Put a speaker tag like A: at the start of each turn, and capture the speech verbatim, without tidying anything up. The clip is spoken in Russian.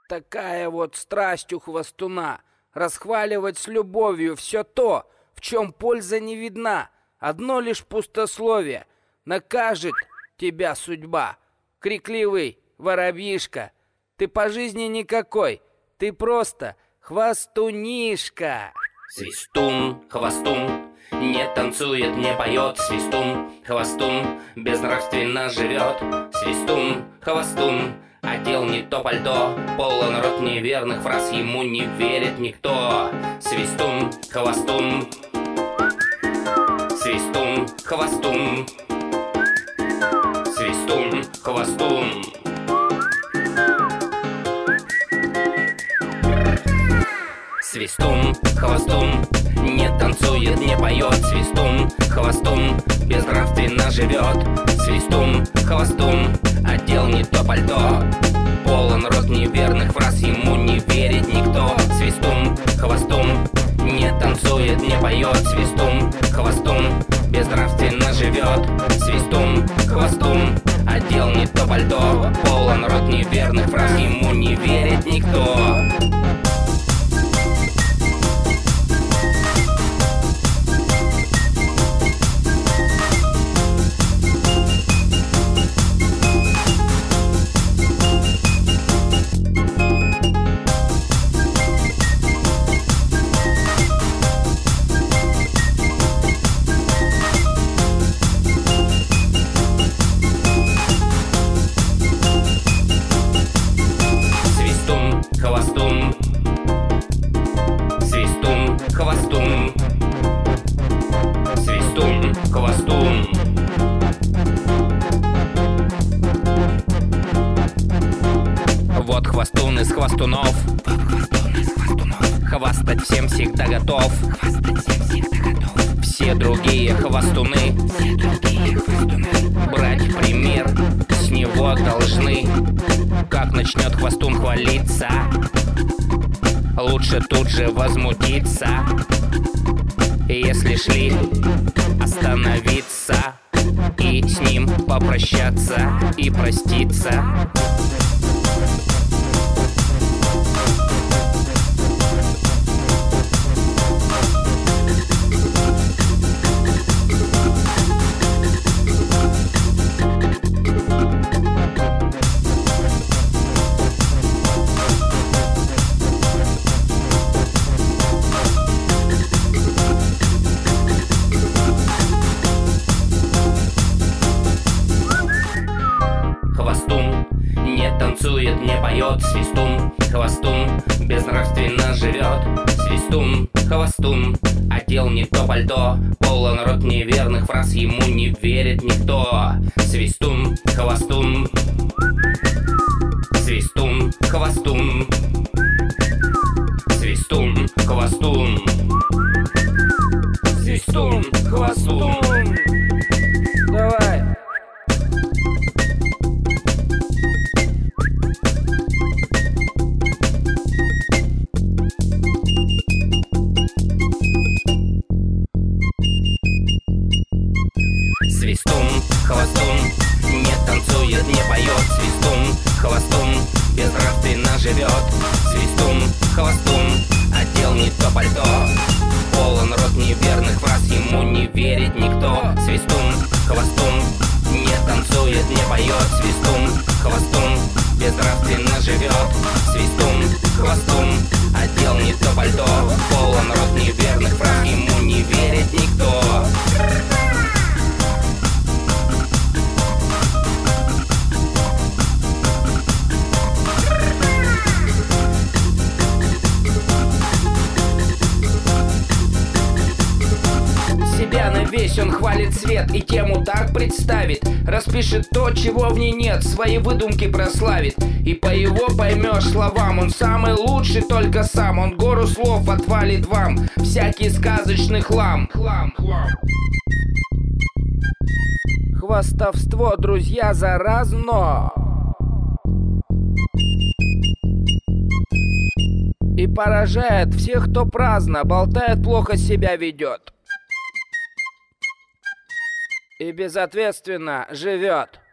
A: Такая вот страсть у хвостуна — расхваливать с любовью все то, в чем польза не видна. Одно лишь пустословие накажет тебя судьба. Крикливый воробьишка, ты по жизни никакой, ты просто хвостунишка.
B: Свистун, хвостун, не танцует, не поет. Свистун, хвостун, безнравственно живет. Свистун, хвостун, одел не то пальто, полон рот неверных фраз, ему не верит никто. Свистун, хвостун, свистун, хвостун, свистун, хвостун. Свистун, хвостун, не танцует, не поет. Свистун, хвостун, безнравственно живет. Свистун, хвостун, одел не то пальто, полон рот неверных фраз, ему не верит никто. Свистун, хвостун, не танцует, не поет. Свистун, хвостун, безнравственно живет. Свистун, хвостун, одел не то пальто, полон рот неверных фраз, ему не верит никто. Хвостун, свистун, хвостун, свистун, хвостун. Вот хвостун из хвостунов, хвастать всем всегда готов. Все другие хвостуны брать пример с него должны. Как начнет хвостун хвалиться, лучше тут же возмутиться. Если шли, остановиться и с ним попрощаться и проститься. Хвостун, не танцует, не поет. Свистун, хвостун, безнравственно живет. Свистун, хвостун, одел не то пальто, полон рот неверных фраз, ему не верит никто. Свистун, хвостун, свистун, хвостун, свистун, хвостун, свистун, хвостун.
A: Давай.
B: Свистун, хвостун, не танцует, не поет. Свистун, хвостун, безнравственно живет. Свистун, хвостун, одел не то пальто, полон рот неверных фраз, ему не верит никто. Свистун, хвостун, не танцует, не поет. Свистун, хвостун, безнравственно живет. Свистун, хвостун, одел не то пальто, полон рот неверных фраз, ему не верит никто.
A: Себя на весь он хвалит свет и тему так представит. Распишет то, чего в ней нет, свои выдумки прославит. И по его поймешь словам, он самый лучший только сам. Он гору слов отвалит вам, всякий сказочный хлам. Хлам, хлам. Хвастовство, друзья, заразно. И поражает всех, кто праздно болтает, плохо себя ведет и безответственно живет.